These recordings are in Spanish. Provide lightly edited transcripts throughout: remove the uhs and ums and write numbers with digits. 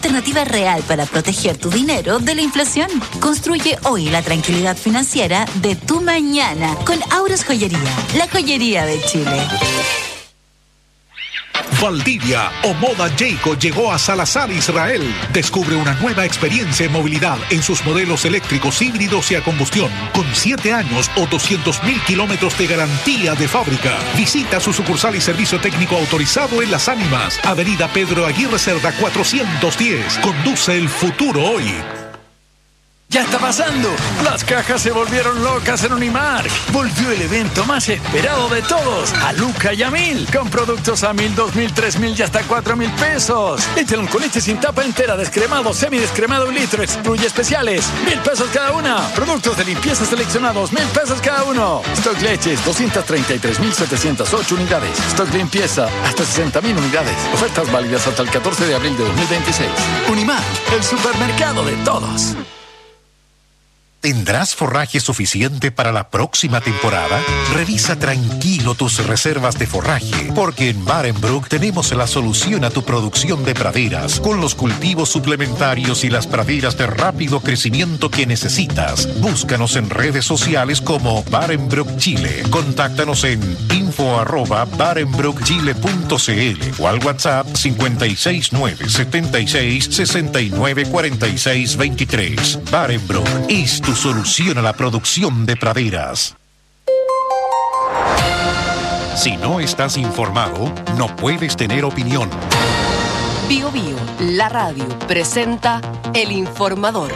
alternativa real para proteger tu dinero de la inflación. Construye hoy la tranquilidad financiera de tu mañana con Auros Joyería, la joyería de Chile. Valdivia o Moda Jayco llegó a Salazar, Israel. Descubre una nueva experiencia en movilidad en sus modelos eléctricos, híbridos y a combustión, con 7 años o 200.000 kilómetros de garantía de fábrica. Visita su sucursal y servicio técnico autorizado en Las Ánimas, Avenida Pedro Aguirre Cerda 410. Conduce el futuro hoy. ¡Ya está pasando! Las cajas se volvieron locas en Unimark. Volvió el evento más esperado de todos, a Luca y a 1000, con productos a 1.000, 2.000, 3.000 y hasta 4.000 pesos. Leche con leche sin tapa entera, descremado, semidescremado 1 litro, excluye especiales, 1.000 pesos cada una. Productos de limpieza seleccionados, 1.000 pesos cada uno. Stock leches, 233.708 unidades. Stock limpieza, hasta 60.000 unidades. Ofertas válidas hasta el 14 de abril de 2026. Unimark, el supermercado de todos. ¿Tendrás forraje suficiente para la próxima temporada? Revisa tranquilo tus reservas de forraje, porque en Barenbrook tenemos la solución a tu producción de praderas, con los cultivos suplementarios y las praderas de rápido crecimiento que necesitas. Búscanos en redes sociales como Barenbrook Chile. Contáctanos en info@barenbrookchile.cl o al WhatsApp 56976 Barenbrook es tu solución a la producción de praderas. Si no estás informado, no puedes tener opinión. Bio Bio, la radio, presenta El Informador.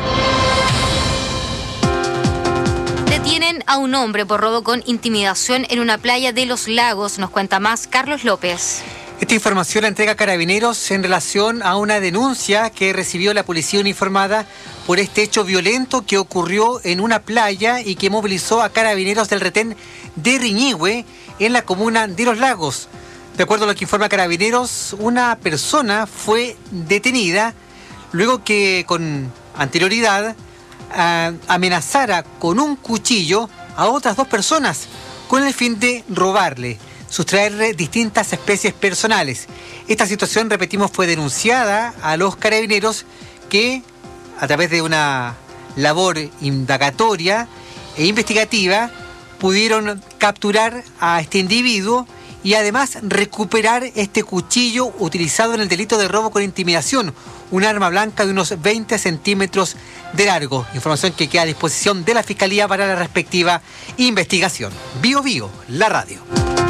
Detienen a un hombre por robo con intimidación en una playa de Los Lagos. Nos cuenta más Carlos López. Esta información la entrega Carabineros en relación a una denuncia que recibió la policía uniformada por este hecho violento que ocurrió en una playa y que movilizó a Carabineros del retén de Riñihue en la comuna de Los Lagos. De acuerdo a lo que informa Carabineros, una persona fue detenida luego que con anterioridad amenazara con un cuchillo a otras 2 personas con el fin de robarle, sustraerle distintas especies personales. Esta situación, repetimos, fue denunciada a los Carabineros que, a través de una labor indagatoria e investigativa, pudieron capturar a este individuo y además recuperar este cuchillo utilizado en el delito de robo con intimidación, un arma blanca de unos 20 centímetros de largo. Información que queda a disposición de la Fiscalía para la respectiva investigación. Bio Bio, la radio.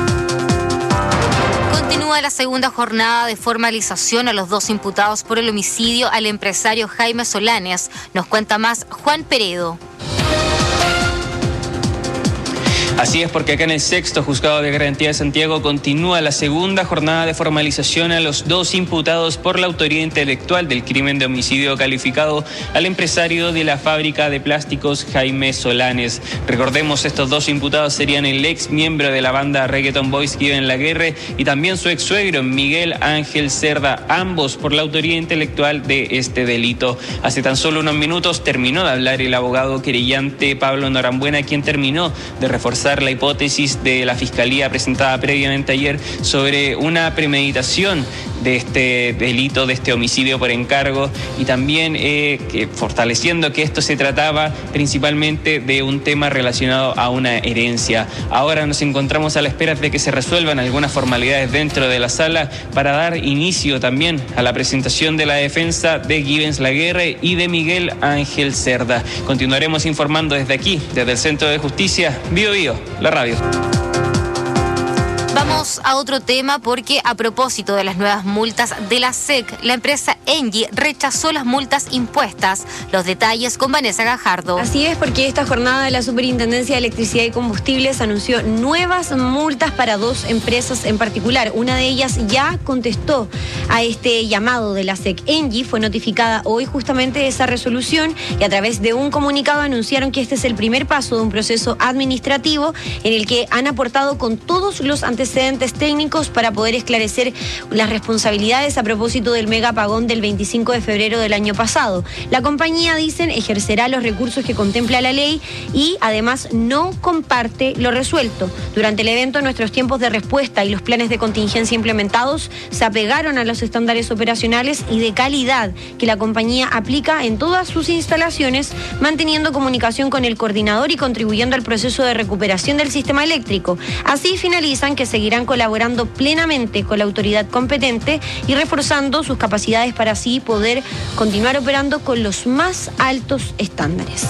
Continúa la segunda jornada de formalización a los 2 imputados por el homicidio al empresario Jaime Solanes. Nos cuenta más Juan Peredo. Así es, porque acá en el 6º Juzgado de Garantía de Santiago continúa la segunda jornada de formalización a los 2 imputados por la autoría intelectual del crimen de homicidio calificado al empresario de la fábrica de plásticos Jaime Solanes. Recordemos, estos 2 imputados serían el ex miembro de la banda Reggaeton Boys Given Laguerre y también su ex suegro Miguel Ángel Cerda, ambos por la autoría intelectual de este delito. Hace tan solo unos minutos terminó de hablar el abogado querellante Pablo Norambuena, quien terminó de reforzar la hipótesis de la Fiscalía presentada previamente ayer sobre una premeditación de este delito, de este homicidio por encargo, y también fortaleciendo que esto se trataba principalmente de un tema relacionado a una herencia. Ahora nos encontramos a la espera de que se resuelvan algunas formalidades dentro de la sala para dar inicio también a la presentación de la defensa de Givens Laguerre y de Miguel Ángel Cerda. Continuaremos informando desde aquí, desde el Centro de Justicia, Bio Bio, la radio. Vamos a otro tema porque a propósito de las nuevas multas de la SEC, la empresa Engie rechazó las multas impuestas. Los detalles con Vanessa Gajardo. Así es, porque esta jornada la Superintendencia de Electricidad y Combustibles anunció nuevas multas para 2 empresas en particular. Una de ellas ya contestó a este llamado de la SEC. Engie fue notificada hoy justamente de esa resolución y a través de un comunicado anunciaron que este es el primer paso de un proceso administrativo en el que han aportado con todos los antecedentes antecedentes técnicos para poder esclarecer las responsabilidades a propósito del mega apagón del 25 de febrero del año pasado. La compañía, dicen, ejercerá los recursos que contempla la ley y además no comparte lo resuelto. Durante el evento, nuestros tiempos de respuesta y los planes de contingencia implementados se apegaron a los estándares operacionales y de calidad que la compañía aplica en todas sus instalaciones, manteniendo comunicación con el coordinador y contribuyendo al proceso de recuperación del sistema eléctrico. Así finalizan que seguirán colaborando plenamente con la autoridad competente y reforzando sus capacidades para así poder continuar operando con los más altos estándares.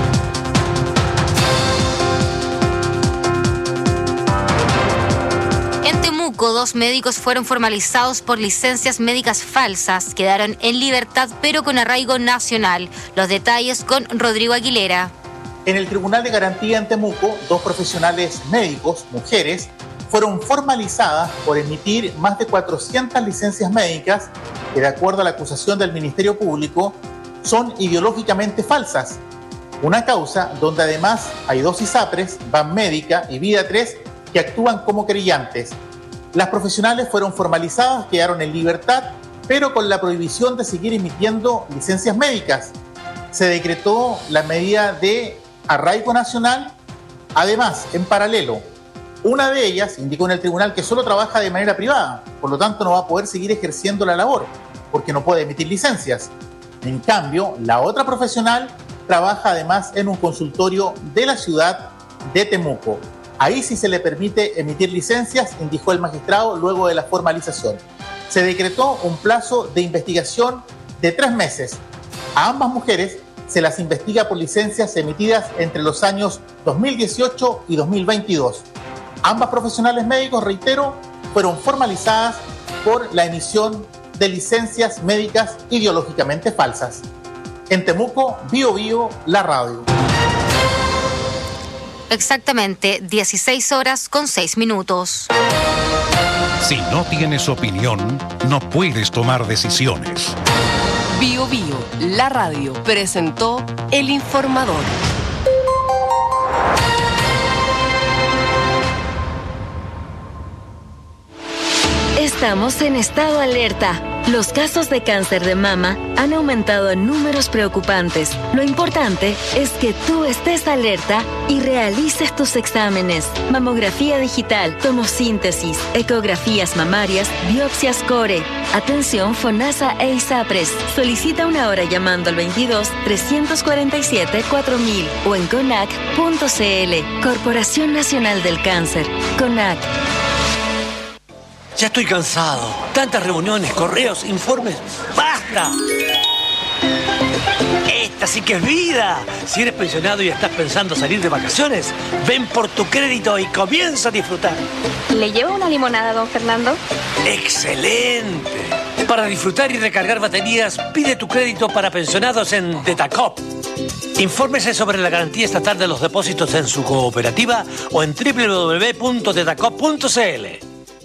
En Temuco, 2 médicos fueron formalizados por licencias médicas falsas. Quedaron en libertad, pero con arraigo nacional. Los detalles con Rodrigo Aguilera. En el Tribunal de Garantía en Temuco, 2 profesionales médicos, mujeres, fueron formalizadas por emitir más de 400 licencias médicas que, de acuerdo a la acusación del Ministerio Público, son ideológicamente falsas. Una causa donde además hay 2 ISAPRES, Banmédica y Vida 3, que actúan como querellantes. Las profesionales fueron formalizadas, quedaron en libertad, pero con la prohibición de seguir emitiendo licencias médicas. Se decretó la medida de arraigo nacional. Además, en paralelo, una de ellas indicó en el tribunal que solo trabaja de manera privada, por lo tanto no va a poder seguir ejerciendo la labor, porque no puede emitir licencias. En cambio, la otra profesional trabaja además en un consultorio de la ciudad de Temuco. Ahí sí se le permite emitir licencias, indicó el magistrado luego de la formalización. Se decretó un plazo de investigación de 3 meses. A ambas mujeres se las investiga por licencias emitidas entre los años 2018 y 2022. Ambas profesionales médicos, reitero, fueron formalizadas por la emisión de licencias médicas ideológicamente falsas. En Temuco, Bío Bío, la radio. Exactamente 16:06. Si no tienes opinión, no puedes tomar decisiones. Bío Bío, la radio, presentó El Informador. Estamos en estado alerta. Los casos de cáncer de mama han aumentado en números preocupantes. Lo importante es que tú estés alerta y realices tus exámenes. Mamografía digital, tomosíntesis, ecografías mamarias, biopsias core. Atención FONASA e ISAPRES. Solicita una hora llamando al 22-347-4000 o en CONAC.cl. Corporación Nacional del Cáncer. CONAC. Ya estoy cansado. Tantas reuniones, correos, informes. ¡Basta! Esta sí que es vida. Si eres pensionado y estás pensando salir de vacaciones, ven por tu crédito y comienza a disfrutar. ¿Le llevo una limonada, don Fernando? ¡Excelente! Para disfrutar y recargar baterías, pide tu crédito para pensionados en Detacop. Infórmese sobre la garantía estatal de los depósitos en su cooperativa o en www.detacop.cl.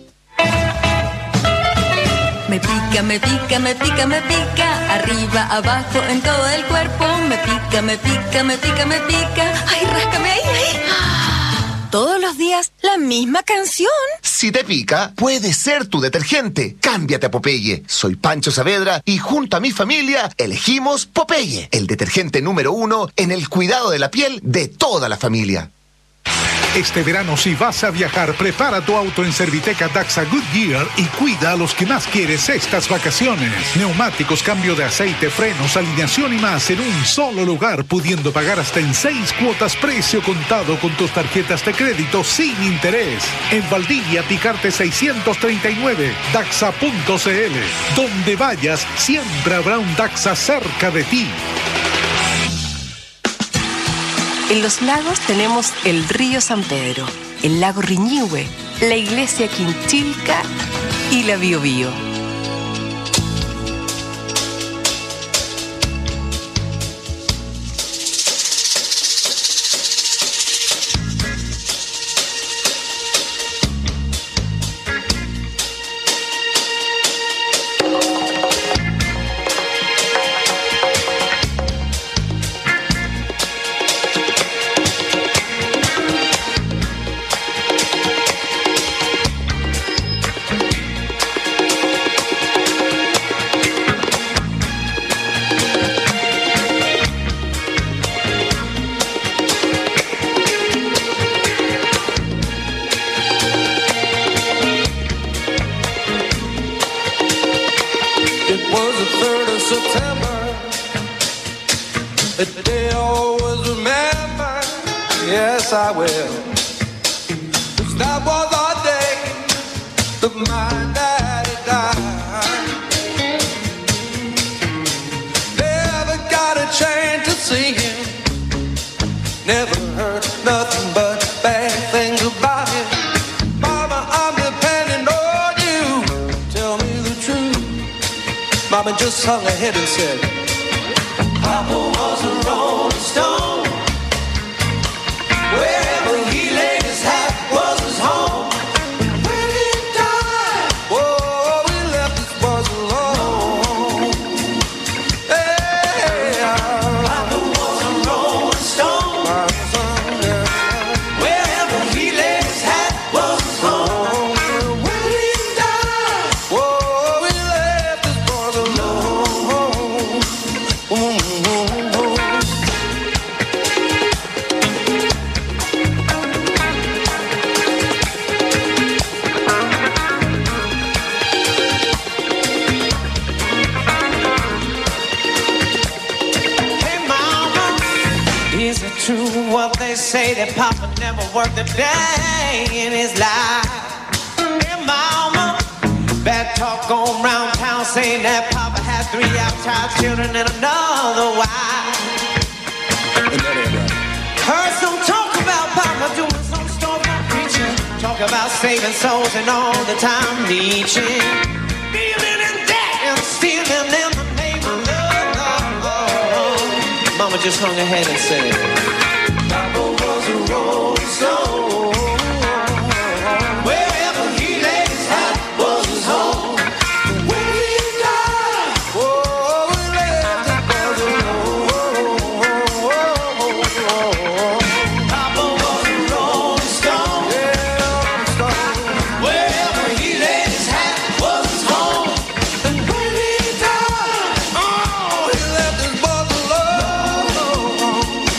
Me pica, me pica, me pica, me pica, arriba, abajo, en todo el cuerpo. Me pica, me pica, me pica, me pica. Ay, ráscame ahí, ahí. Todos los días la misma canción. Si te pica, puede ser tu detergente. Cámbiate a Popeye. Soy Pancho Saavedra y junto a mi familia elegimos Popeye, el detergente número 1 en el cuidado de la piel de toda la familia. Este verano, si vas a viajar, prepara tu auto en Serviteca Daxa Goodyear y cuida a los que más quieres estas vacaciones. Neumáticos, cambio de aceite, frenos, alineación y más en un solo lugar, pudiendo pagar hasta en 6 cuotas precio contado con tus tarjetas de crédito sin interés. En Valdivia, Picarte 639, Daxa.cl. Donde vayas, siempre habrá un Daxa cerca de ti. En los lagos tenemos el río San Pedro, el lago Riñihue, la iglesia Quinchilca y la Bío Bío. remember the day I always remember. Yes, I will. 'Cause that was our day that my daddy died. Never got a chance to see him. Never heard nothing but bad things about him. Mama, I'm depending on you. Tell me the truth. Mama just hung her head and said, Papa was a rolling stone. Wherever he laid his hat was his home. When he died, oh, we left his boys alone. Hey, Papa was a rolling stone. Wherever he laid his hat was his home. When he died, oh, we left his boys alone. Is it true what they say that Papa never worked a day in his life? Hey, Mama, bad talk going round town saying that Papa had 3 outside children and another wife. Heard some talk about Papa doing some storefront preaching. Talk about saving souls and all the time leeching. Dealing in debt and stealing in the name of love. Mama just hung her head and said, Papa was a rolling stone. Wherever he laid his hat was his home. When he died, oh, we left his boys alone. Papa was a rolling stone. Wherever he laid his hat was his home. And when he died, oh, he left his boys alone.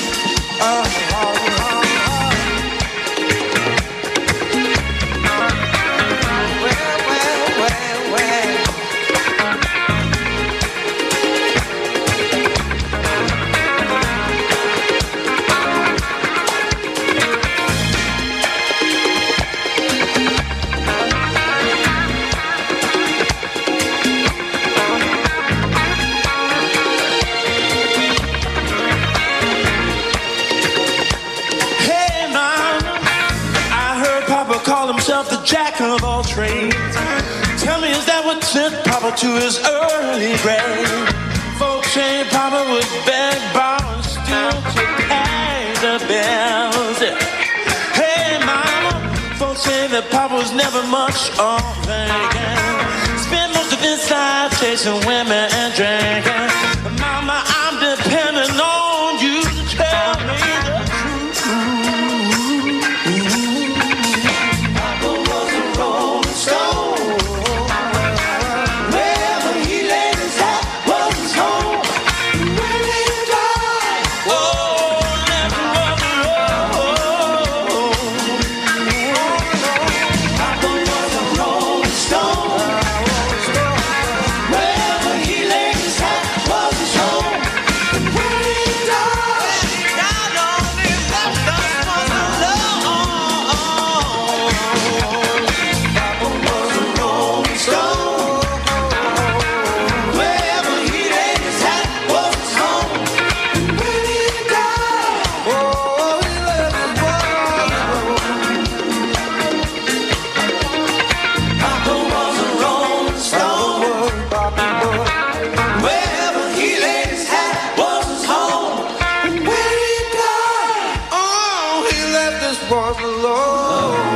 Hey, Mama, I heard Papa call himself the jack of all trades. Tell me, is that what sent Papa to his early grave? Folks say Papa would beg, borrow, and steal to pay the bills. Hey, Mama, folks say that Papa was never much on thinking. Spent most of his life chasing women and drinking. Mama, I'm depending on you to tell me the truth. Papa was a rolling stone. Wherever he laid his hat was his home. When he died, oh, left him alone. Papa was a rolling stone. Wherever he laid his hat was his home. And when he died, all he left us was alone. Papa was a rolling stone. Wherever he laid his hat was his home. And when he died, oh, he left his boys alone. Papa was a rolling stone. Wherever he laid his hat was his home. And when he died, oh, he left his boys alone.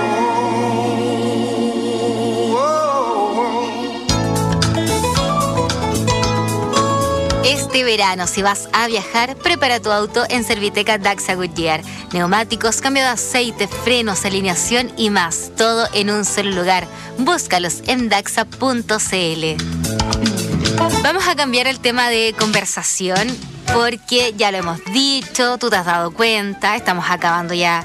Este verano, si vas a viajar, prepara tu auto en Serviteca Daxa Goodyear. Neumáticos, cambio de aceite, frenos, alineación y más. Todo en un solo lugar. Búscalos en daxa.cl. Vamos a cambiar el tema de conversación porque ya lo hemos dicho, tú te has dado cuenta, estamos acabando ya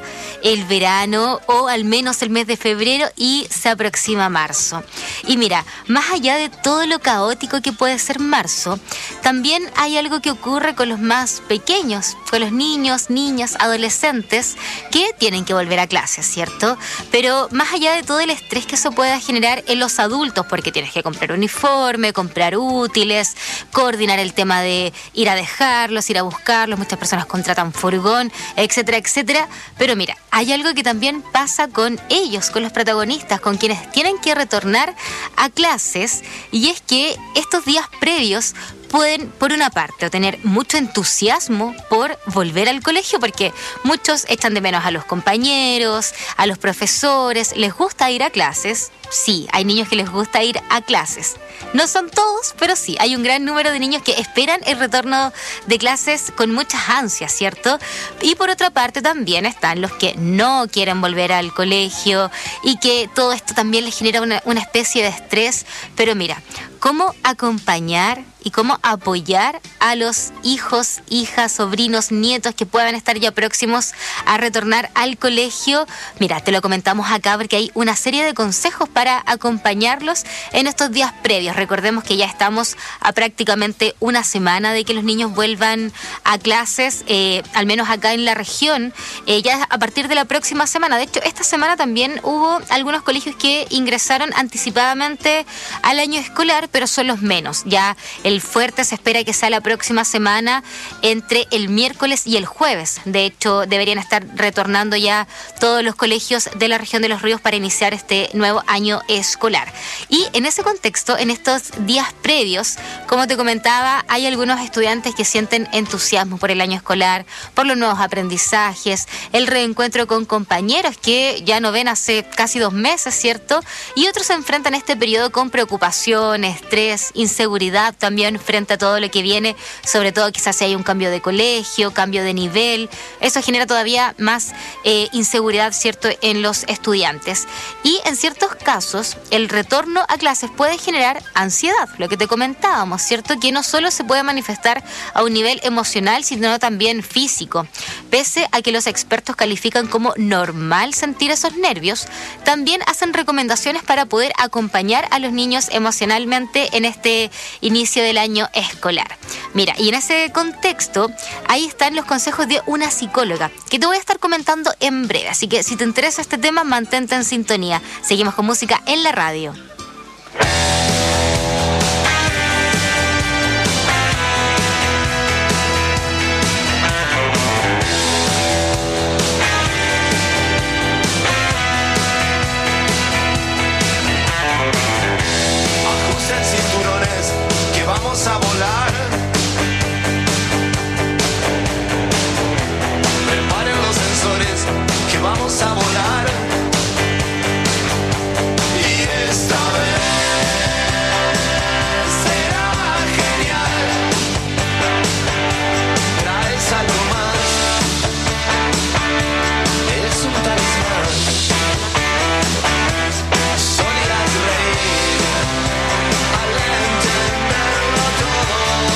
el verano o al menos el mes de febrero y se aproxima marzo. Y mira, más allá de todo lo caótico que puede ser marzo, también hay algo que ocurre con los más pequeños, con los niños, niñas, adolescentes que tienen que volver a clases, ¿cierto? Pero más allá de todo el estrés que eso pueda generar en los adultos, porque tienes que comprar uniforme, comprar útiles, coordinar el tema de ir a dejarlos, ir a buscarlos, muchas personas contratan furgón, etcétera, etcétera. Pero mira, hay algo que también pasa con ellos, con los protagonistas, con quienes tienen que retornar a clases, y es que estos días previos pueden, por una parte, tener mucho entusiasmo por volver al colegio, porque muchos echan de menos a los compañeros, a los profesores, les gusta ir a clases. Sí, hay niños que les gusta ir a clases. No son todos, pero sí, hay un gran número de niños que esperan el retorno de clases con muchas ansias, ¿cierto? Y por otra parte también están los que no quieren volver al colegio y que todo esto también les genera una especie de estrés. Pero mira, ¿cómo acompañar y cómo apoyar a los hijos, hijas, sobrinos, nietos que puedan estar ya próximos a retornar al colegio? Mira, te lo comentamos acá porque hay una serie de consejos para acompañarlos en estos días previos. Recordemos que ya estamos a prácticamente una semana de que los niños vuelvan a clases, al menos acá en la región, ya a partir de la próxima semana. De hecho, esta semana también hubo algunos colegios que ingresaron anticipadamente al año escolar, pero son los menos. Ya el fuerte se espera que sea la próxima semana, entre el miércoles y el jueves. De hecho, deberían estar retornando ya todos los colegios de la región de Los Ríos para iniciar este nuevo año escolar. Y en ese contexto, en estos días previos, como te comentaba, hay algunos estudiantes que sienten entusiasmo por el año escolar, por los nuevos aprendizajes, el reencuentro con compañeros que ya no ven hace casi 2 meses, ¿cierto? Y otros se enfrentan a este periodo con preocupación, estrés, inseguridad también frente a todo lo que viene, sobre todo quizás si hay un cambio de colegio, cambio de nivel. Eso genera todavía más inseguridad, ¿cierto?, en los estudiantes. Y en ciertos casos, el retorno a clases puede generar ansiedad, lo que te comentábamos, ¿cierto?, que no solo se puede manifestar a un nivel emocional, sino también físico. Pese a que los expertos califican como normal sentir esos nervios, también hacen recomendaciones para poder acompañar a los niños emocionalmente en este inicio del año escolar. Mira, y en ese contexto, ahí están los consejos de una psicóloga, que te voy a estar comentando en breve. Así que si te interesa este tema, mantente en sintonía. Seguimos con música en la radio. Vamos a volar. Preparen los sensores que vamos a volar. Y esta vez será genial. Traes algo más. Es un talismán. Solirás reír al entenderlo todo.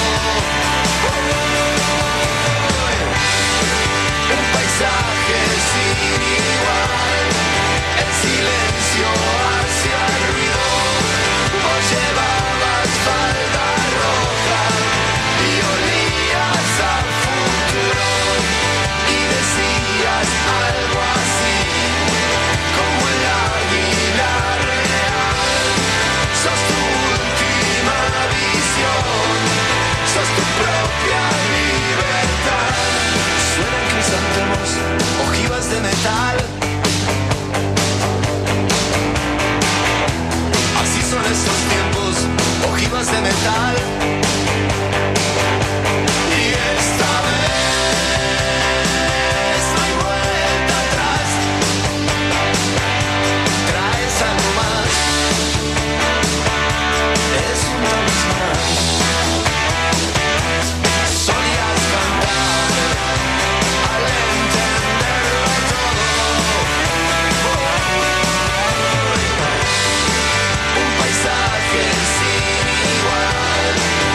Un paisaje sin igual. El silencio hacia el ruido. Vos llevabas falda roja y olías al futuro. Y decías algo así como el águila real. Sos tu última visión, sos tu propia libertad. Suenan crisantemos, ojivas de metal. Así son estos tiempos, ojivas de metal. Y esta vez no hay vuelta atrás. Traes algo más. Es un talismán. Solías cantar al entenderlo todo. Un paisaje sin igual.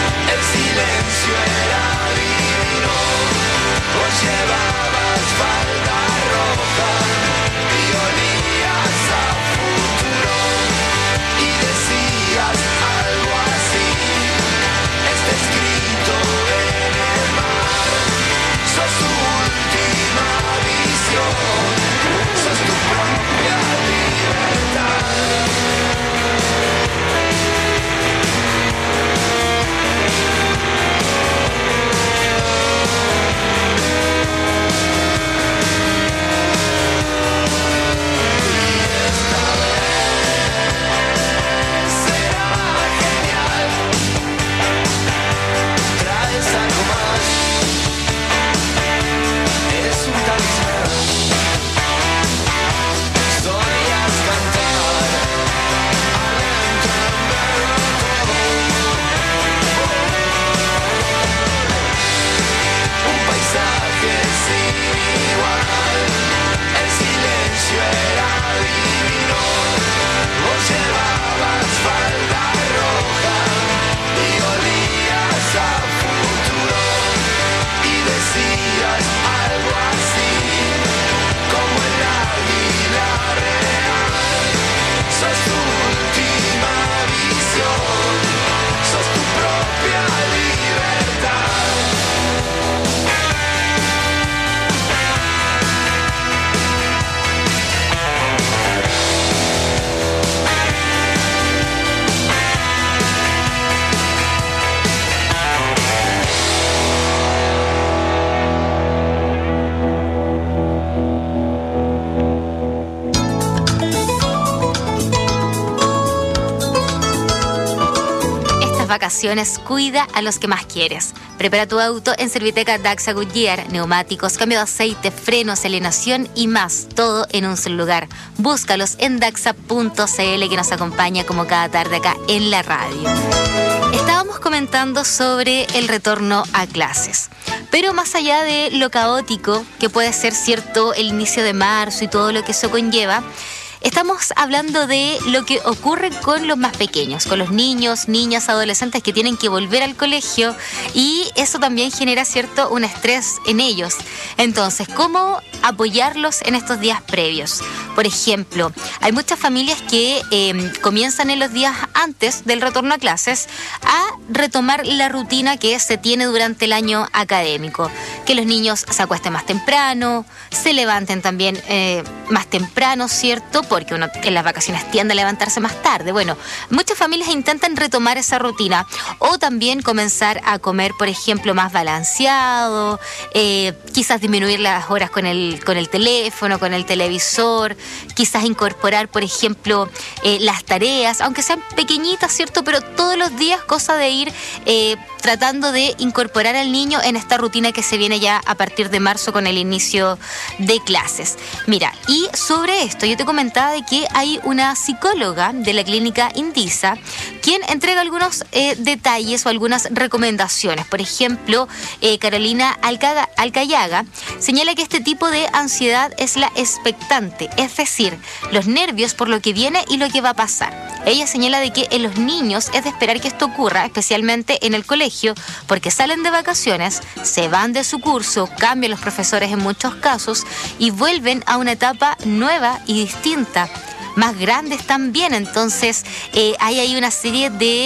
vacaciones, cuida a los que más quieres. Prepara tu auto en Serviteca Daxa Goodyear, neumáticos, cambio de aceite, frenos, alineación y más, todo en un solo lugar. Búscalos en daxa.cl, que nos acompaña como cada tarde acá en la radio. Estábamos comentando sobre el retorno a clases, pero más allá de lo caótico que puede ser, cierto, el inicio de marzo y todo lo que eso conlleva, estamos hablando de lo que ocurre con los más pequeños, con los niños, niñas, adolescentes que tienen que volver al colegio, y eso también genera, cierto, un estrés en ellos. Entonces, ¿cómo apoyarlos en estos días previos? Por ejemplo, hay muchas familias que comienzan en los días antes del retorno a clases a retomar la rutina que se tiene durante el año académico. Que los niños se acuesten más temprano, se levanten también más temprano, ¿cierto? Porque uno en las vacaciones tiende a levantarse más tarde. Bueno, muchas familias intentan retomar esa rutina, o también comenzar a comer, por ejemplo, más balanceado, quizás disminuir las horas con el teléfono, con el televisor, quizás incorporar, por ejemplo, las tareas, aunque sean pequeñitas, ¿cierto? Pero todos los días, cosa de ir tratando de incorporar al niño en esta rutina que se viene ya a partir de marzo con el inicio de clases. Mira, y sobre esto yo te comentaba de que hay una psicóloga de la clínica Indisa quien entrega algunos detalles o algunas recomendaciones. Por ejemplo, Carolina Alcayaga señala que este tipo de ansiedad es la expectante, es decir, los nervios por lo que viene y lo que va a pasar. Ella señala de que en los niños es de esperar que esto ocurra, especialmente en el colegio, porque salen de vacaciones, se van de su curso, cambian los profesores en muchos casos y vuelven a una etapa nueva y distinta, más grandes también. Entonces hay ahí una serie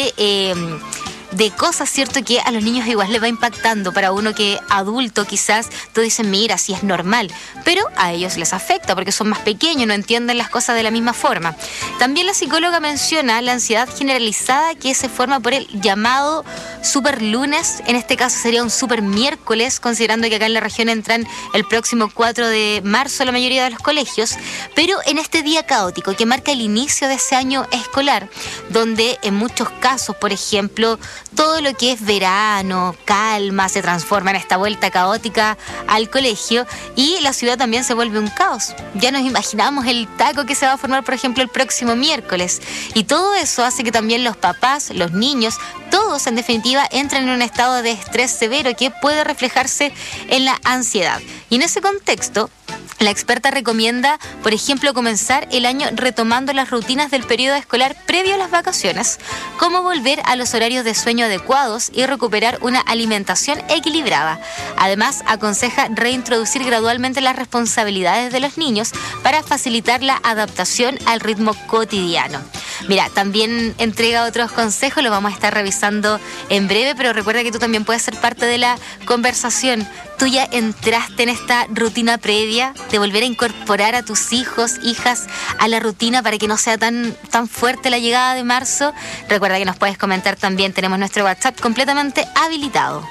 de cosas, ¿cierto?, que a los niños igual les va impactando. Para uno que adulto quizás tú dices, mira, sí es normal, pero a ellos les afecta porque son más pequeños, no entienden las cosas de la misma forma. También la psicóloga menciona la ansiedad generalizada que se forma por el llamado super lunes, en este caso sería un super miércoles, considerando que acá en la región entran el próximo 4 de marzo la mayoría de los colegios, pero en este día caótico que marca el inicio de ese año escolar, donde en muchos casos, por ejemplo, todo lo que es verano, calma, se transforma en esta vuelta caótica al colegio, y la ciudad también se vuelve un caos. Ya nos imaginamos el taco que se va a formar, por ejemplo, el próximo miércoles. Y todo eso hace que también los papás, los niños, todos en definitiva entren en un estado de estrés severo que puede reflejarse en la ansiedad. Y en ese contexto, la experta recomienda, por ejemplo, comenzar el año retomando las rutinas del periodo escolar previo a las vacaciones, como volver a los horarios de sueño adecuados y recuperar una alimentación equilibrada. Además, aconseja reintroducir gradualmente las responsabilidades de los niños para facilitar la adaptación al ritmo cotidiano. Mira, también entrega otros consejos, los vamos a estar revisando en breve, pero recuerda que tú también puedes ser parte de la conversación. ¿Tú ya entraste en esta rutina previa de volver a incorporar a tus hijos, hijas a la rutina para que no sea tan fuerte la llegada de marzo? Recuerda que nos puedes comentar también, tenemos nuestro WhatsApp completamente habilitado.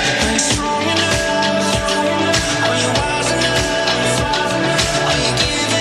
Give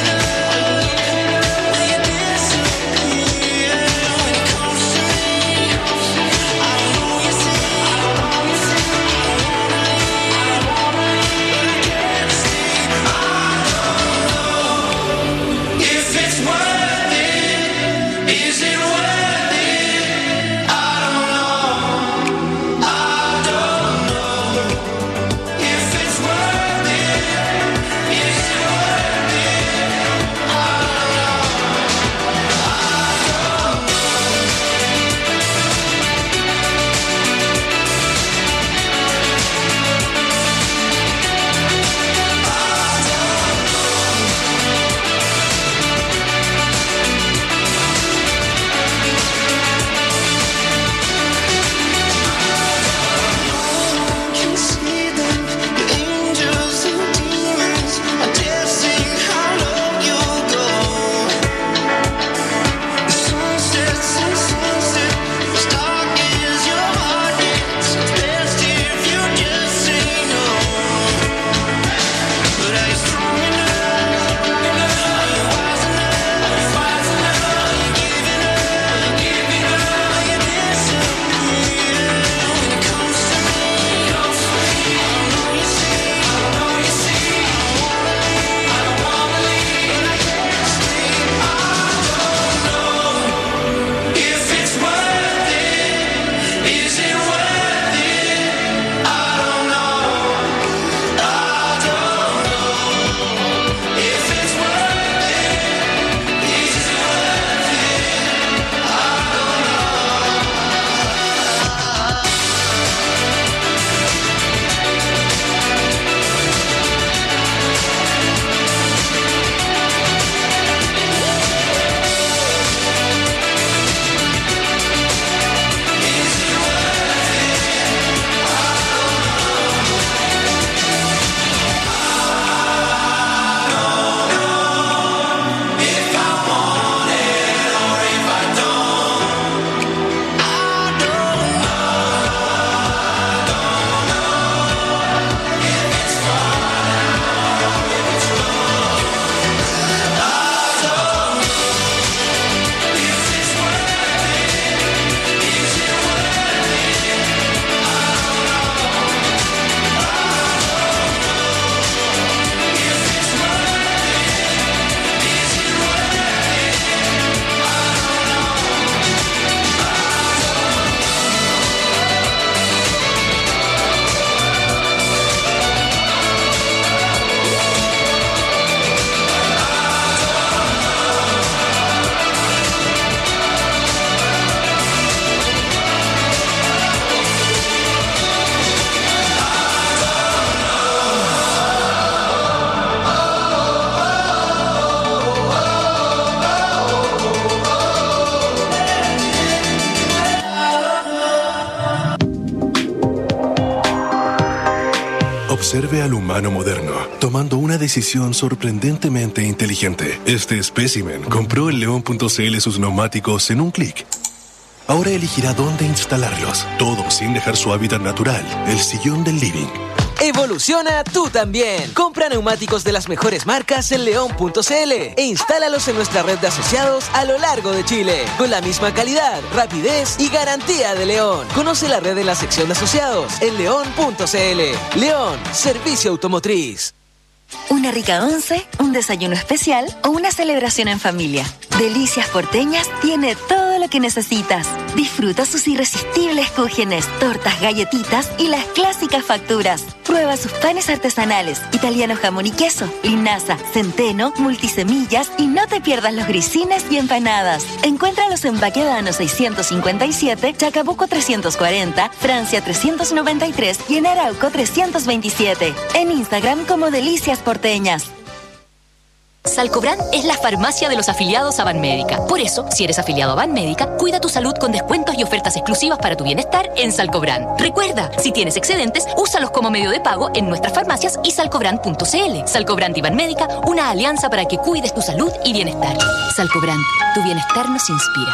Observe al humano moderno, tomando una decisión sorprendentemente inteligente. Este espécimen compró en león.cl sus neumáticos en un clic. Ahora elegirá dónde instalarlos, todo sin dejar su hábitat natural, el sillón del living. Evoluciona tú también. Compra neumáticos de las mejores marcas en león.cl e instálalos en nuestra red de asociados a lo largo de Chile, con la misma calidad, rapidez y garantía de León. Conoce la red en la sección de asociados en león.cl. León, servicio automotriz. Una rica once, un desayuno especial o una celebración en familia. Delicias Porteñas tiene todo lo que necesitas. Disfruta sus irresistibles cúgenes, tortas, galletitas y las clásicas facturas. Prueba sus panes artesanales, italiano jamón y queso, linaza, centeno, multisemillas y no te pierdas los grisines y empanadas. Encuéntralos en Baquedano 657, Chacabuco 340, Francia 393 y en Arauco 327. En Instagram como Delicias Porteñas. Salcobrand es la farmacia de los afiliados a Banmédica. Por eso, si eres afiliado a Banmédica, cuida tu salud con descuentos y ofertas exclusivas para tu bienestar en Salcobrand. Recuerda, si tienes excedentes, úsalos como medio de pago en nuestras farmacias y salcobrand.cl. Salcobrand y Banmédica, una alianza para que cuides tu salud y bienestar. Salcobrand, tu bienestar nos inspira.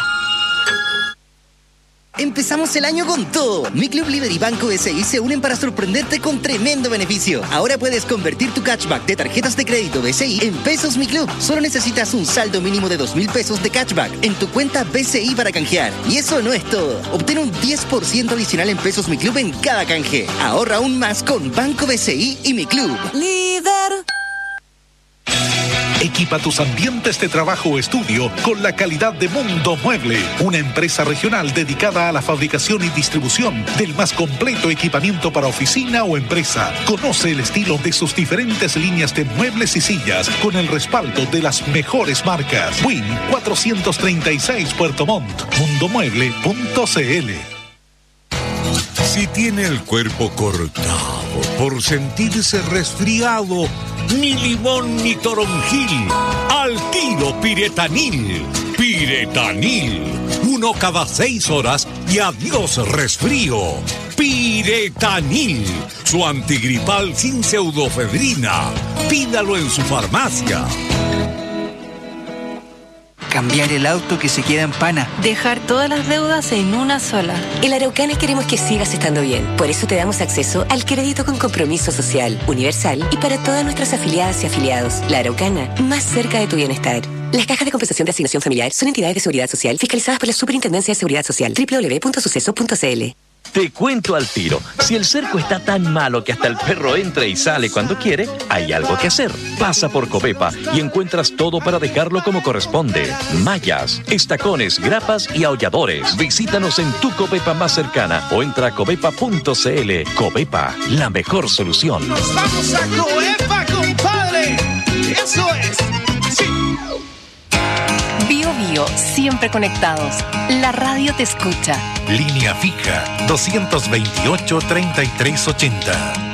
Empezamos el año con todo. Mi Club Líder y Banco BCI se unen para sorprenderte con tremendo beneficio. Ahora puedes convertir tu cashback de tarjetas de crédito BCI en pesos Mi Club. Solo necesitas un saldo mínimo de 2.000 pesos de cashback en tu cuenta BCI para canjear. Y eso no es todo. Obtén un 10% adicional en pesos Mi Club en cada canje. Ahorra aún más con Banco BCI y Mi Club. Líder. Equipa tus ambientes de trabajo o estudio con la calidad de Mundo Mueble, una empresa regional dedicada a la fabricación y distribución del más completo equipamiento para oficina o empresa. Conoce el estilo de sus diferentes líneas de muebles y sillas con el respaldo de las mejores marcas. Win 436 Puerto Montt, mundomueble.cl. Si tiene el cuerpo cortado por sentirse resfriado, ni limón ni toronjil, al tiro Piretanil. Piretanil, 1 cada 6 horas y adiós resfrío. Piretanil, su antigripal sin pseudofedrina. Pídalo en su farmacia. Cambiar el auto que se queda en pana. Dejar todas las deudas en una sola. En Araucana queremos que sigas estando bien. Por eso te damos acceso al crédito con compromiso social, universal y para todas nuestras afiliadas y afiliados. La Araucana, más cerca de tu bienestar. Las cajas de compensación de asignación familiar son entidades de seguridad social fiscalizadas por la Superintendencia de Seguridad Social. www.suceso.cl. Te cuento al tiro. Si el cerco está tan malo que hasta el perro entra y sale cuando quiere, hay algo que hacer. Pasa por Covepa y encuentras todo para dejarlo como corresponde. Mallas, estacones, grapas y aulladores. Visítanos en tu Covepa más cercana o entra a covepa.cl. Covepa, la mejor solución. ¡Nos vamos a Covepa, compadre! ¡Eso es! ¡Sí! Bio Bio, siempre conectados. La radio te escucha. Línea fija 228-3380.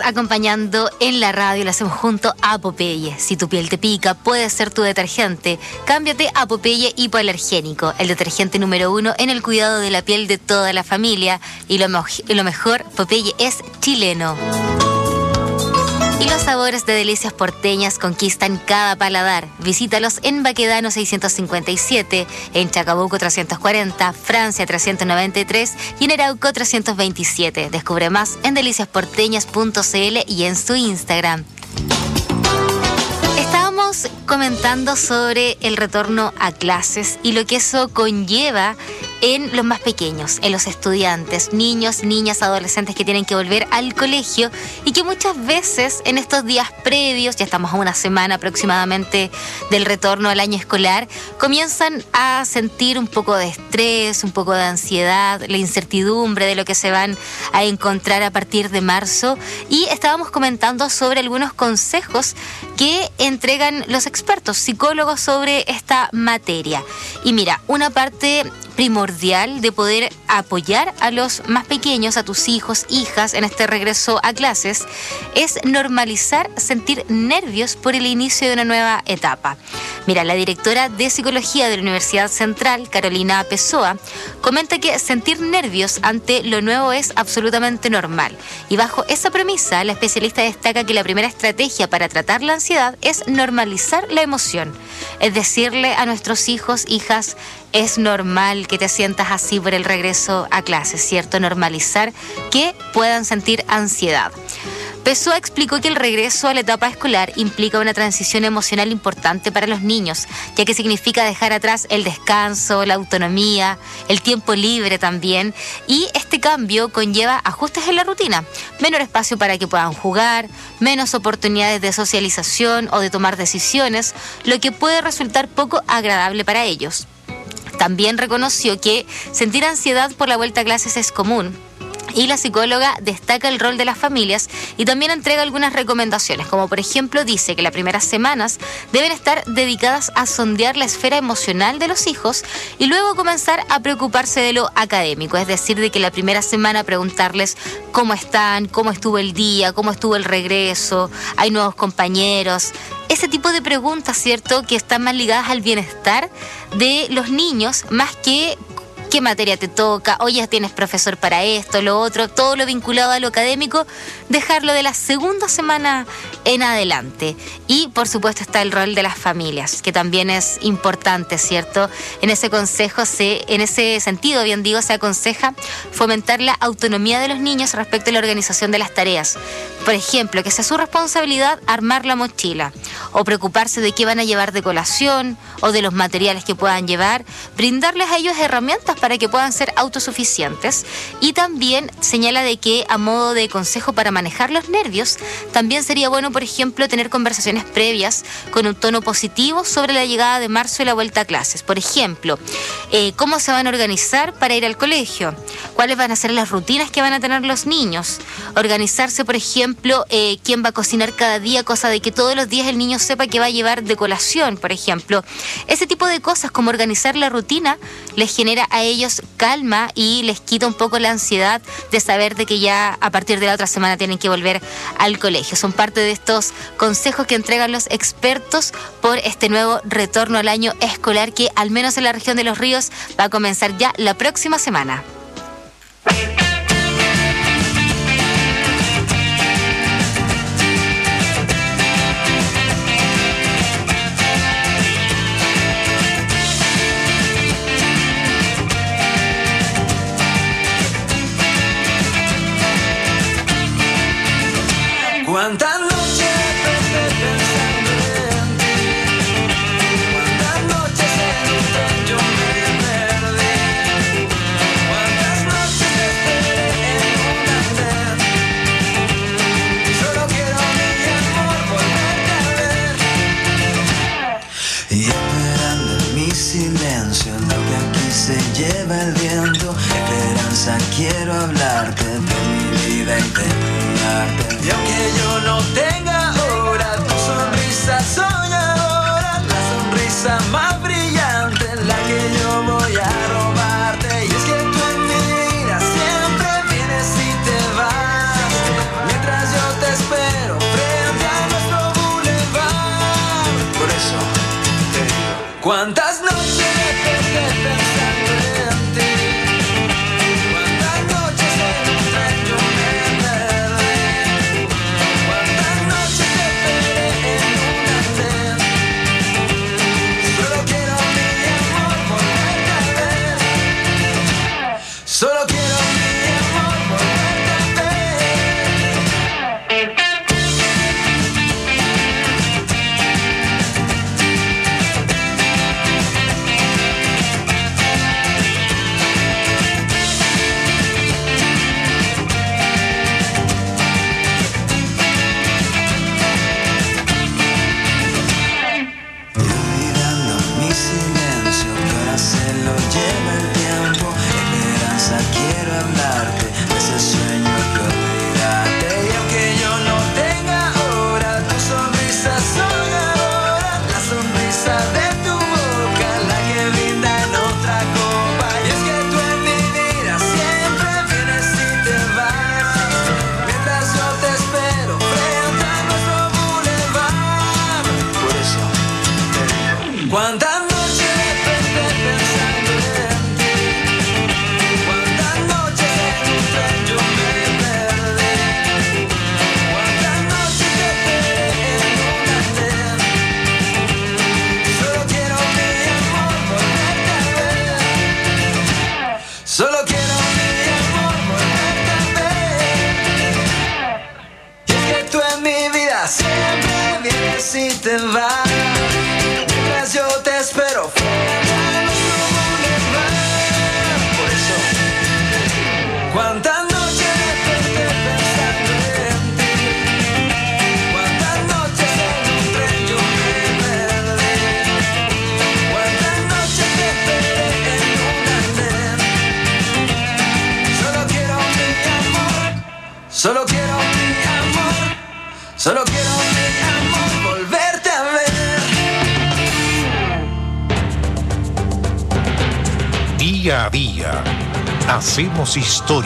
acompañando en la radio, lo hacemos junto a Popeye. Si tu piel te pica, puede ser tu detergente. Cámbiate a Popeye Hipoalergénico, el detergente número 1 en el cuidado de la piel de toda la familia. Y lo mejor, Popeye es chileno. Y los sabores de delicias porteñas conquistan cada paladar. Visítalos en Baquedano 657, en Chacabuco 340, Francia 393 y en Arauco 327. Descubre más en deliciasporteñas.cl y en su Instagram. Estábamos comentando sobre el retorno a clases y lo que eso conlleva en los más pequeños, en los estudiantes, niños, niñas, adolescentes que tienen que volver al colegio y que muchas veces en estos días previos, ya estamos a una semana aproximadamente del retorno al año escolar, comienzan a sentir un poco de estrés, un poco de ansiedad, la incertidumbre de lo que se van a encontrar a partir de marzo, y estábamos comentando sobre algunos consejos que entregan los expertos, psicólogos sobre esta materia. Y mira, una parte primordial de poder apoyar a los más pequeños, a tus hijos, hijas, en este regreso a clases, es normalizar sentir nervios por el inicio de una nueva etapa. Mira, la directora de Psicología de la Universidad Central, Carolina Pessoa, comenta que sentir nervios ante lo nuevo es absolutamente normal. Y bajo esa premisa, la especialista destaca que la primera estrategia para tratar la ansiedad es normalizar la emoción. Es decirle a nuestros hijos, hijas, es normal que te sientas así por el regreso a clases, ¿cierto? Normalizar que puedan sentir ansiedad. Pessoa explicó que el regreso a la etapa escolar implica una transición emocional importante para los niños, ya que significa dejar atrás el descanso, la autonomía, el tiempo libre también, y este cambio conlleva ajustes en la rutina, menor espacio para que puedan jugar, menos oportunidades de socialización o de tomar decisiones, lo que puede resultar poco agradable para ellos. También reconoció que sentir ansiedad por la vuelta a clases es común. Y la psicóloga destaca el rol de las familias y también entrega algunas recomendaciones, como por ejemplo dice que las primeras semanas deben estar dedicadas a sondear la esfera emocional de los hijos y luego comenzar a preocuparse de lo académico, es decir, de que la primera semana preguntarles cómo están, cómo estuvo el día, cómo estuvo el regreso, hay nuevos compañeros. Ese tipo de preguntas, ¿cierto?, que están más ligadas al bienestar de los niños, más que qué materia te toca, hoy ya tienes profesor para esto, lo otro, todo lo vinculado a lo académico, dejarlo de la segunda semana en adelante. Y por supuesto está el rol de las familias, que también es importante, ¿cierto? En ese sentido, bien digo, se aconseja fomentar la autonomía de los niños respecto a la organización de las tareas. Por ejemplo, que sea su responsabilidad armar la mochila, o preocuparse de qué van a llevar de colación, o de los materiales que puedan llevar, brindarles a ellos herramientas para que puedan ser autosuficientes. Y también señala de que, a modo de consejo para manejar los nervios, también sería bueno, por ejemplo, tener conversaciones previas con un tono positivo sobre la llegada de marzo y la vuelta a clases. Por ejemplo, cómo se van a organizar para ir al colegio, cuáles van a ser las rutinas que van a tener los niños, organizarse, por ejemplo, quién va a cocinar cada día, cosa de que todos los días el niño sepa que va a llevar de colación, por ejemplo. Ese tipo de cosas, como organizar la rutina, les genera a ellos calma y les quita un poco la ansiedad de saber de que ya a partir de la otra semana tienen que volver al colegio. Son parte de estos consejos que entregan los expertos por este nuevo retorno al año escolar que, al menos en la región de Los Ríos, va a comenzar ya la próxima semana. ¿Cuántas noches pasé pensando en ti? ¿Cuántas noches en un techo me perdí? ¿Cuántas noches esperé en un andén? Y solo quiero mi amor volverte a ver. Y esperando en mi silencio lo que aquí se lleva el viento. Esperanza, quiero hablarte de mi vida y de mi arte. Y aunque yo no tenga ahora tu sonrisa soñadora, la sonrisa más brillante, la que yo voy a robarte. Y es que tú en mi vida siempre vienes y te vas, mientras yo te ¿Cuántas noches desperté pensando en ti? ¿Cuántas noches en un tren yo me perdí? ¿Cuántas noches te esperé en un andén? Solo quiero mi amor volverte a ver. Solo quiero mi amor volverte a ver. Olvidando mi silencio, que ahora se lo lleva el tiempo. Esperanza, quiero hablarte de ese sueño que olvidaste. Y aunque yo no tenga ahora tu sonrisa soñadora, la sonrisa de tu boca, la que brinda en otra copa. Y es que tú en mi vida siempre vienes y te vas, mientras yo te espero frente a nuestro boulevard. Por eso te digo, ¿cuántas noches desperté pensando en ti? ¿Cuántas noches en un tren yo me perdí? ¿Cuántas noches te esperé en un andén? Solo quiero mi amor volverte a ver. Solo quiero mi amor volverte a ver. Y es que tú en mi vida siempre vienes y te vas, mientras yo te espero frente a nuestro boulevard. Por eso, ¿cuántas noches desperté pensando en ti? ¿Cuántas noches en un tren yo me perdí? ¿Cuántas noches te esperé en un andén? Solo quiero mi amor, solo quiero mi amor, solo quiero mi amor volverte a ver. Día a día, hacemos historia.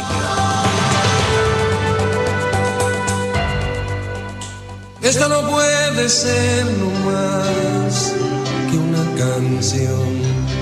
Esta no puede ser no más que una canción.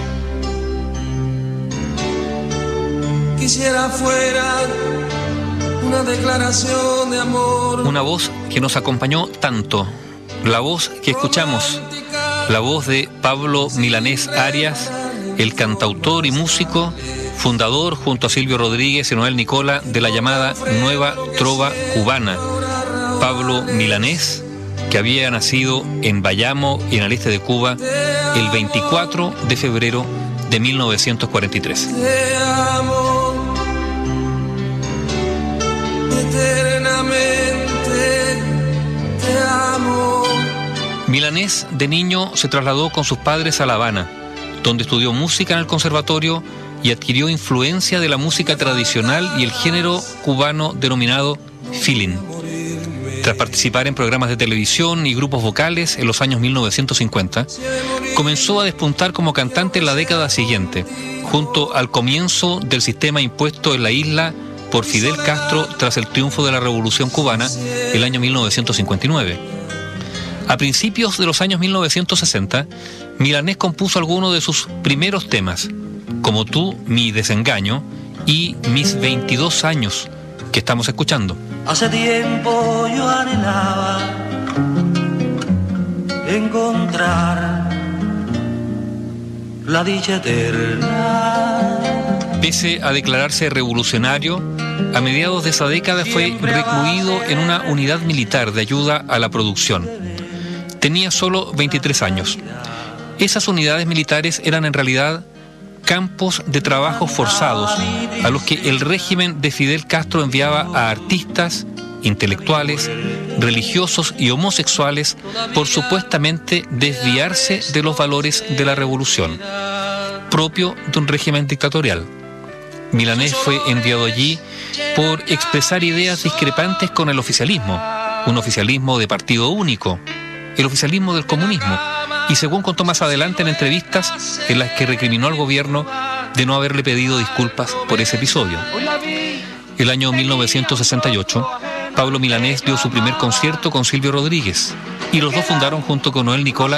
Quisiera fuera una declaración de amor. Una voz que nos acompañó tanto, la voz que escuchamos, la voz de Pablo Milanés Arias, el cantautor y músico, fundador junto a Silvio Rodríguez y Noel Nicola de la llamada Nueva Trova Cubana. Pablo Milanés, que había nacido en Bayamo y en el este de Cuba el 24 de febrero de 1943. Te amo eternamente, te amo. Milanés de niño se trasladó con sus padres a La Habana, donde estudió música en el conservatorio y adquirió influencia de la música tradicional y el género cubano denominado feeling. Tras participar en programas de televisión y grupos vocales en los años 1950, comenzó a despuntar como cantante en la década siguiente, junto al comienzo del sistema impuesto en la isla por Fidel Castro tras el triunfo de la Revolución Cubana el año 1959. A principios de los años 1960, Milanés compuso algunos de sus primeros temas, como Tú, mi desengaño, y Mis 22 años, que estamos escuchando. Hace tiempo yo anhelaba encontrar la dicha eterna. Pese a declararse revolucionario, a mediados de esa década fue recluido en una unidad militar de ayuda a la producción. Tenía solo 23 años. Esas unidades militares eran en realidad campos de trabajo forzados a los que el régimen de Fidel Castro enviaba a artistas, intelectuales, religiosos y homosexuales por supuestamente desviarse de los valores de la revolución, propio de un régimen dictatorial. Milanés fue enviado allí por expresar ideas discrepantes con el oficialismo, un oficialismo de partido único, el oficialismo del comunismo, y según contó más adelante en entrevistas en las que recriminó al gobierno de no haberle pedido disculpas por ese episodio. El año 1968, Pablo Milanés dio su primer concierto con Silvio Rodríguez, y los dos fundaron junto con Noel Nicola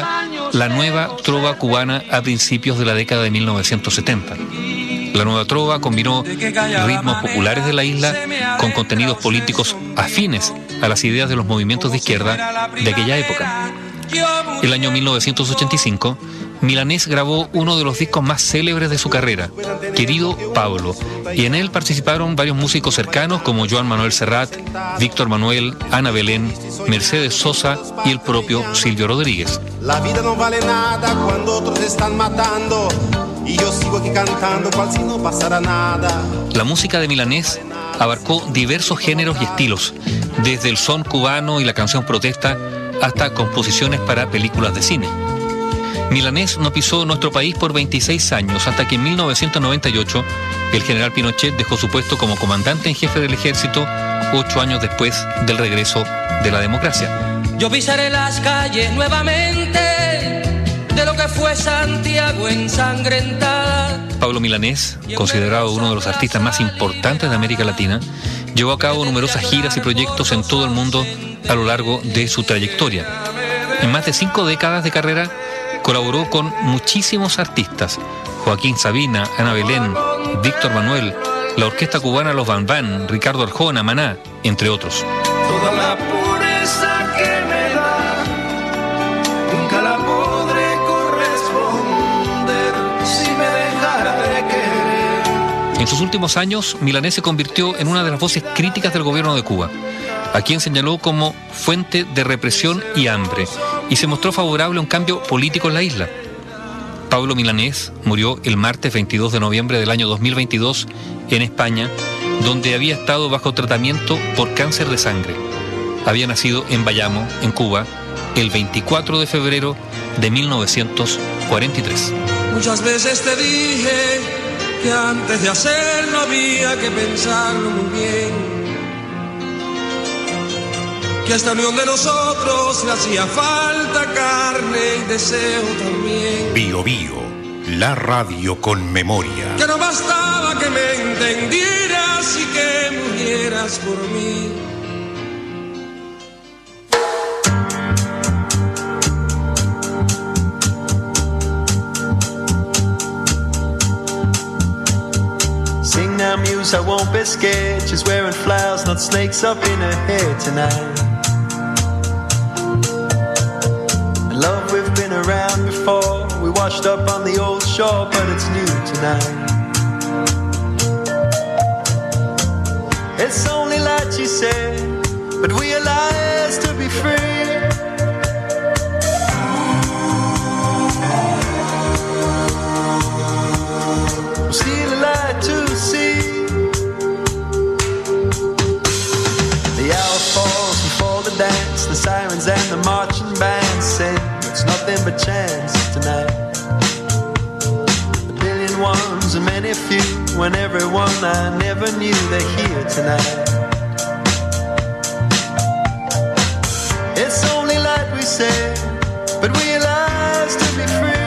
la nueva trova cubana a principios de la década de 1970. La nueva trova combinó ritmos populares de la isla con contenidos políticos afines a las ideas de los movimientos de izquierda de aquella época. El año 1985, Milanés grabó uno de los discos más célebres de su carrera, Querido Pablo, y en él participaron varios músicos cercanos como Joan Manuel Serrat, Víctor Manuel, Ana Belén, Mercedes Sosa y el propio Silvio Rodríguez. La vida no vale nada cuando otros están matando y yo sigo aquí cantando cual si no pasara nada. La música de Milanés abarcó diversos géneros y estilos, desde el son cubano y la canción protesta hasta composiciones para películas de cine. Milanés no pisó nuestro país por 26 años, hasta que en 1998 el general Pinochet dejó su puesto como comandante en jefe del ejército 8 años después del regreso de la democracia. Yo pisaré las calles nuevamente de lo que fue Santiago ensangrentada. Pablo Milanés, considerado uno de los artistas más importantes de América Latina, llevó a cabo numerosas giras y proyectos en todo el mundo a lo largo de su trayectoria. En más de 5 décadas de carrera, colaboró con muchísimos artistas: Joaquín Sabina, Ana Belén, Víctor Manuel, la orquesta cubana Los Van Van, Ricardo Arjona, Maná, entre otros. Toda la pureza que me da, nunca la podré corresponder si me dejara de querer. En sus últimos años, Milanés se convirtió en una de las voces críticas del gobierno de Cuba, a quien señaló como fuente de represión y hambre, y se mostró favorable a un cambio político en la isla. Pablo Milanés murió el martes 22 de noviembre del año 2022 en España, donde había estado bajo tratamiento por cáncer de sangre. Había nacido en Bayamo, en Cuba, el 24 de febrero de 1943. Muchas veces te dije que antes de hacerlo había que pensarlo muy bien, que a esta unión de nosotros le hacía falta carne y deseo también. Bio Bio, la radio con memoria. Que no bastaba que me entendieras y que murieras por mí. Sing now, muse, I won't be scared. She's wearing flowers, not snakes up in her hair tonight. Love, we've been around before. We washed up on the old shore, but it's new tonight. It's only light, she said, but we are liars to be free. We're still alive to see. The hour falls before the dance, the sirens and the marching bands sing. It's nothing but chance tonight. A billion ones and many few, when everyone I never knew they're here tonight. It's only light, we say, but we are lives to be free.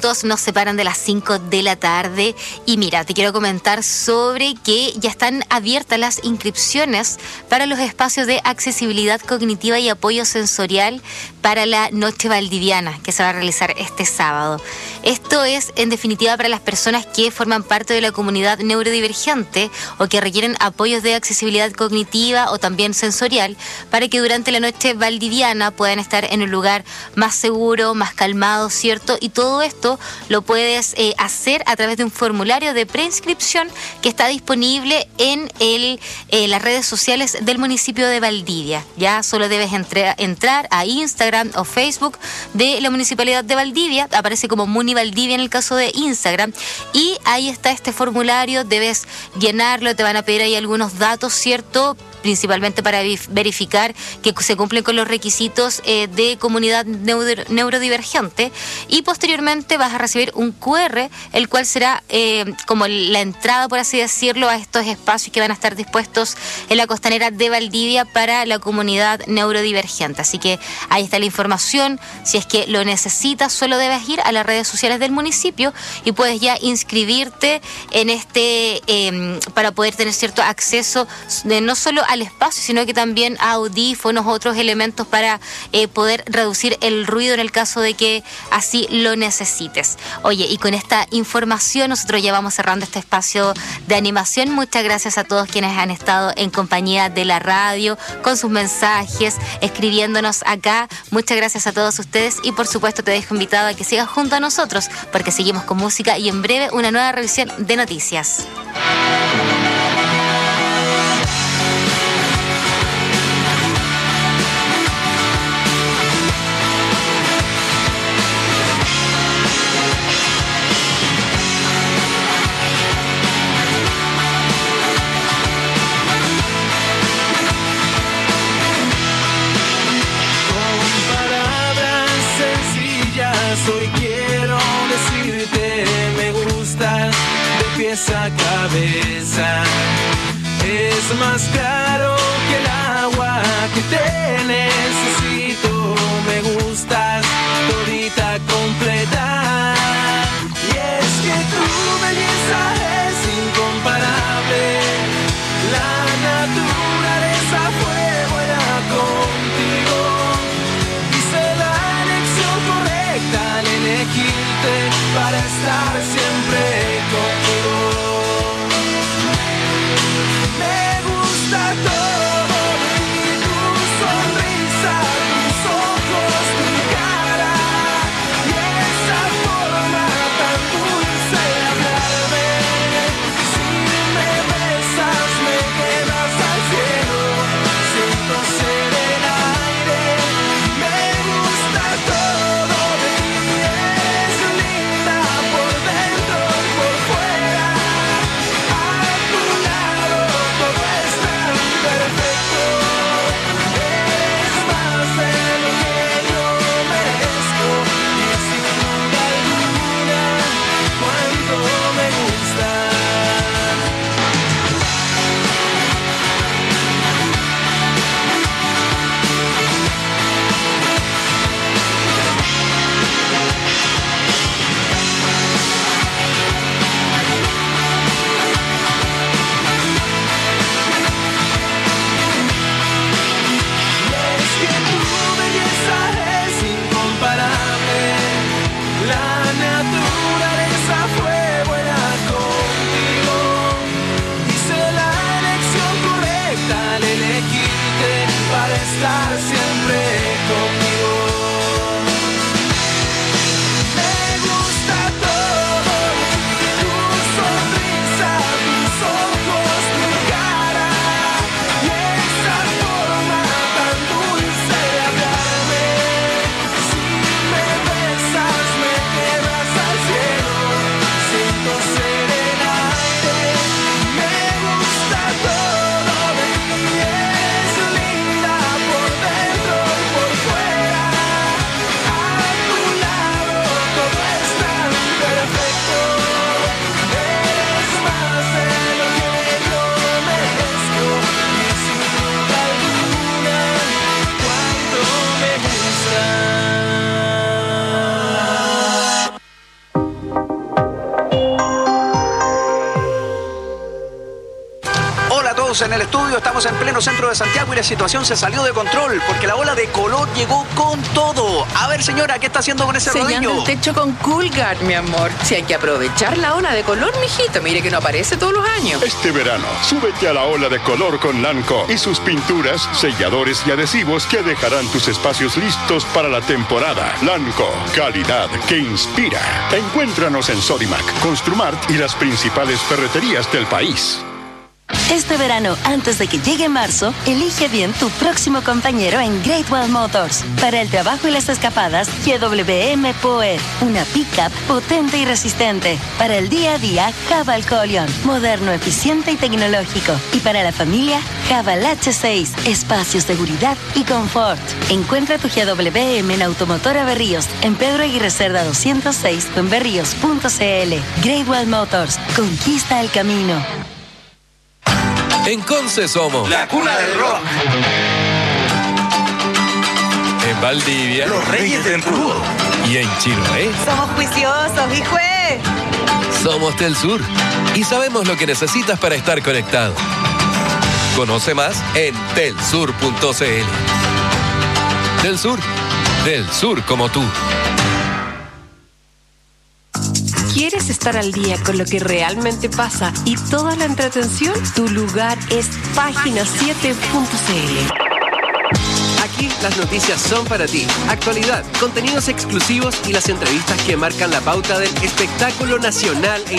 minutos nos separan de las 5 de la tarde y mira, te quiero comentar sobre que ya están abiertas las inscripciones para los espacios de accesibilidad cognitiva y apoyo sensorial para la Noche Valdiviana que se va a realizar este sábado. Esto es en definitiva para las personas que forman parte de la comunidad neurodivergente o que requieren apoyos de accesibilidad cognitiva o también sensorial para que durante la Noche Valdiviana puedan estar en un lugar más seguro, más calmado, ¿cierto? Y todo esto lo puedes hacer a través de un formulario de preinscripción que está disponible en las redes sociales del municipio de Valdivia. Ya solo debes entrar a Instagram o Facebook de la Municipalidad de Valdivia, aparece como Muni Valdivia en el caso de Instagram, y ahí está este formulario, debes llenarlo, te van a pedir ahí algunos datos, ¿cierto?, principalmente para verificar que se cumplen con los requisitos de comunidad neurodivergente, y posteriormente vas a recibir un QR, el cual será como la entrada, por así decirlo, a estos espacios que van a estar dispuestos en la costanera de Valdivia para la comunidad neurodivergente. Así que ahí está la información. Si es que lo necesitas, solo debes ir a las redes sociales del municipio y puedes ya inscribirte en para poder tener cierto acceso no solo al espacio, sino que también a audífonos, otros elementos para poder reducir el ruido en el caso de que así lo necesites. Oye, y con esta información nosotros ya vamos cerrando este espacio de animación. Muchas gracias a todos quienes han estado en compañía de la radio, con sus mensajes, escribiéndonos acá. Muchas gracias a todos ustedes y por supuesto te dejo invitado a que sigas junto a nosotros porque seguimos con música y en breve una nueva revisión de noticias. Hoy quiero decirte, me gustas de pies a cabeza. Es más claro que el agua que te necesito. Me gustas todita completa. Y es que tu belleza es incomparable. La naturaleza fue buena contigo. Hice la elección correcta al elegirte para estar siempre contigo. Me gusta todo de ti, tu sonrisa, tus ojos, tu cara y esa todos en el estudio. Estamos en pleno centro de Santiago y la situación se salió de control porque la ola de color llegó con todo. A ver, señora, ¿qué está haciendo con ese rodillo? Sellando el techo con Coolguard, mi amor. Si hay que aprovechar la ola de color, mijito. Mire que no aparece todos los años. Este verano, súbete a la ola de color con Lanco y sus pinturas, selladores y adhesivos que dejarán tus espacios listos para la temporada. Lanco, calidad que inspira. Encuéntranos en Sodimac, Construmart y las principales ferreterías del país. Este verano, antes de que llegue marzo, elige bien tu próximo compañero en Great Wall Motors. Para el trabajo y las escapadas, GWM Power, una pickup potente y resistente. Para el día a día, Haval Colion, moderno, eficiente y tecnológico. Y para la familia, Haval H6, espacio, seguridad y confort. Encuentra tu GWM en Automotora Berríos, en Pedro Aguirre Cerda 206 o en berríos.cl. Great Wall Motors, conquista el camino. En Conce somos la cuna del rock. En Valdivia, los reyes del embudo. Y en Chiloé, somos juiciosos, hijo. Somos Telsur y sabemos lo que necesitas para estar conectado. Conoce más en telsur.cl. Telsur, del sur como tú. ¿Quieres estar al día con lo que realmente pasa y toda la entretención? Tu lugar es Página7.cl. Aquí las noticias son para ti. Actualidad, contenidos exclusivos y las entrevistas que marcan la pauta del espectáculo nacional e